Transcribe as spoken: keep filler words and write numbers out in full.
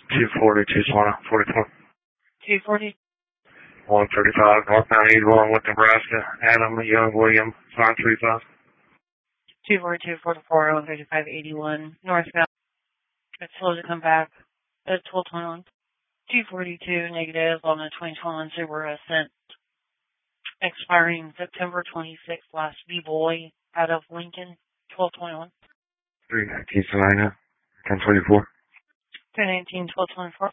two forty, two twenty, forty-four. two forty. one thirty-five, northbound eighty-one with Nebraska, Adam Young William, five three five. two forty-two, forty-four, one thirty-five, eighty-one, northbound. It's slow to come back. It's twelve twenty-one. two forty-two, negative on the twenty twenty-one Subaru Ascent. Expiring September twenty-sixth, last B-Boy out of Lincoln, twelve twenty-one. three nineteen, Salina, ten twenty-four. three nineteen, twelve twenty-four.